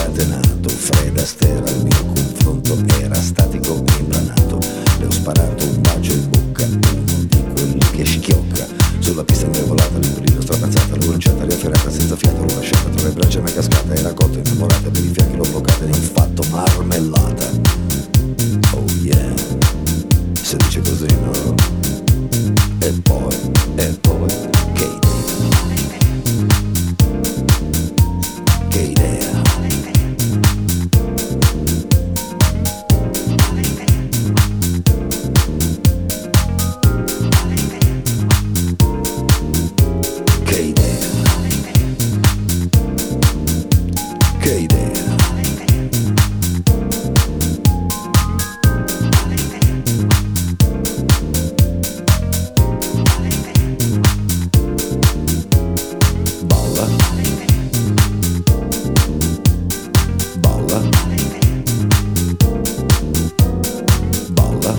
scatenato. Fred Astaire al mio confronto era statico e imbranato. Le ho sparato un bacio in bocca, uno di quelli che schiocca. Sulla pista mi è volata, l'imbrino strapazzata, l'ho lanciata, riafferrata, senza fiato, l'ho lasciata tra le braccia, mi è cascata, era cotta, innamorata, per i fianchi l'ho bloccata, ne ho fatto marmellata. Oh yeah, si dice così, no? E poi, che idea, che idea. Che idea, che idea. Balla, balla, balla,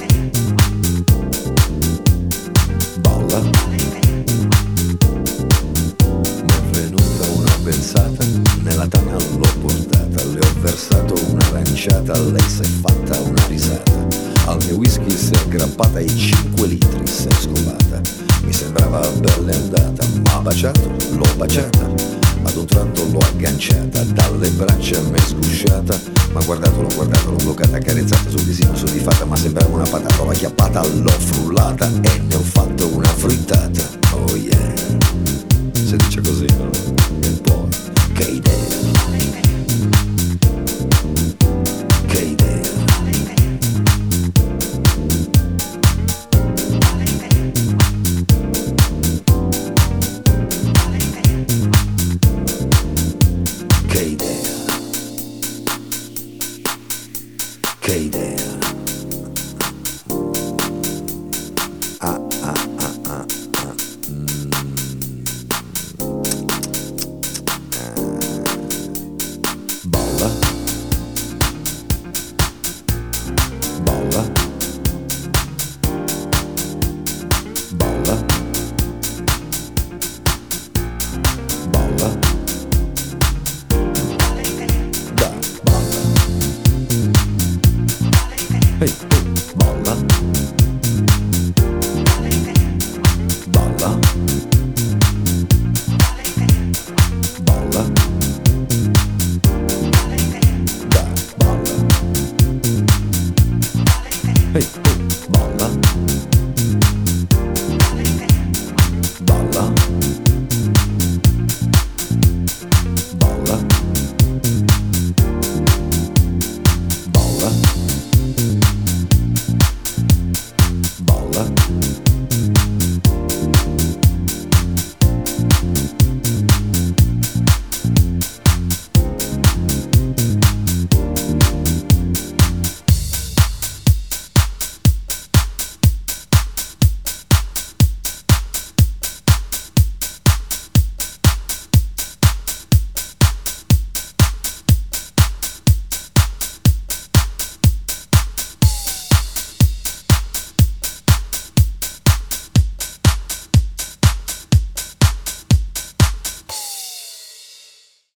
balla. Mi è venuta una pensata, nella tana l'ho portata, le ho versato un'aranciata, lei si è fatta una risata. Al mio whisky si è aggrappata e 5 litri si è scovata. Mi sembrava bella andata, m'ha baciato, l'ho baciata. Ad un tratto l'ho agganciata, dalle braccia m'è sgusciata. Ma l'ho bloccata, carezzata sul visino soddisfatta. Ma sembrava una patata, l'ho acchiappata, l'ho frullata e ne ho fatto una frittata. Oh yeah, si dice così, no? E poi, che idea, che idea. Che idea, che idea.